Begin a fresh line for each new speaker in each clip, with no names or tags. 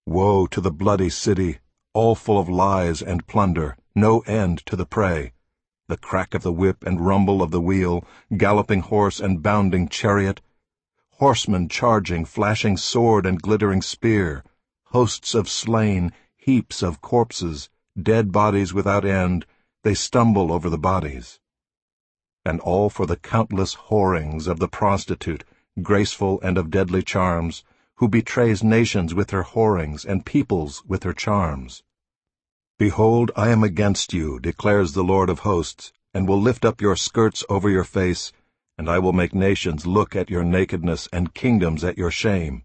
Woe to the bloody city, all full of lies and plunder, no end to the prey. The crack of the whip and rumble of the wheel, galloping horse and bounding chariot, horsemen charging, flashing sword and glittering spear, hosts of slain, heaps of corpses, dead bodies without end, they stumble over the bodies. And all for the countless whorings of the prostitute, graceful and of deadly charms, who betrays nations with her whorings and peoples with her charms. Behold, I am against you, declares the Lord of hosts, and will lift up your skirts over your face, and I will make nations look at your nakedness and kingdoms at your shame.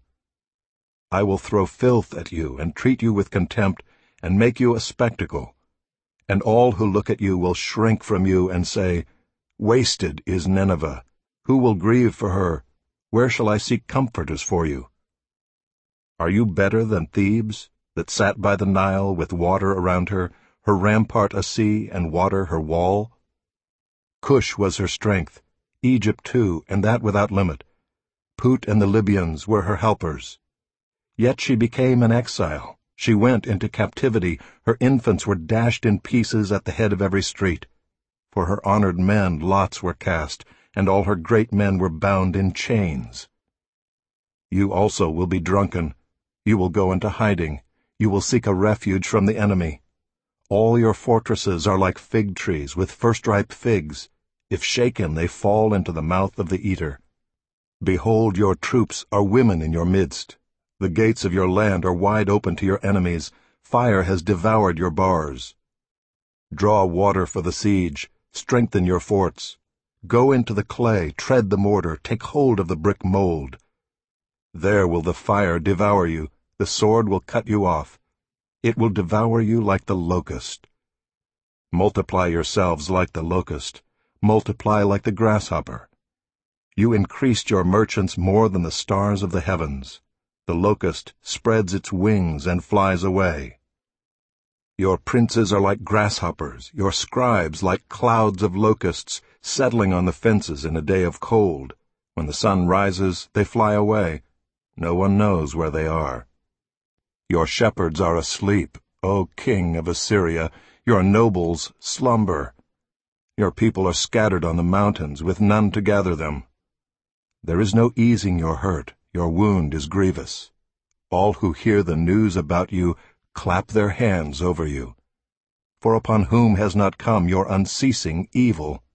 I will throw filth at you and treat you with contempt and make you a spectacle. And all who look at you will shrink from you and say, Wasted is Nineveh. Who will grieve for her? Where shall I seek comforters for you? Are you better than Thebes, that sat by the Nile with water around her, her rampart a sea and water her wall? Cush was her strength, Egypt too, and that without limit. Put and the Libyans were her helpers. Yet she became an exile. She went into captivity. Her infants were dashed in pieces at the head of every street. For her honored men lots were cast, and all her great men were bound in chains. You also will be drunken. You will go into hiding. You will seek a refuge from the enemy. All your fortresses are like fig trees with first-ripe figs. If shaken, they fall into the mouth of the eater. Behold, your troops are women in your midst. The gates of your land are wide open to your enemies. Fire has devoured your bars. Draw water for the siege. Strengthen your forts. Go into the clay, tread the mortar, take hold of the brick mold. There will the fire devour you. The sword will cut you off. It will devour you like the locust. Multiply yourselves like the locust. Multiply like the grasshopper. You increased your merchants more than the stars of the heavens. The locust spreads its wings and flies away. Your princes are like grasshoppers, your scribes like clouds of locusts, settling on the fences in a day of cold. When the sun rises, they fly away. No one knows where they are. Your shepherds are asleep, O king of Assyria. Your nobles slumber. Your people are scattered on the mountains, with none to gather them. There is no easing your hurt. Your wound is grievous. All who hear the news about you clap their hands over you. For upon whom has not come your unceasing evil?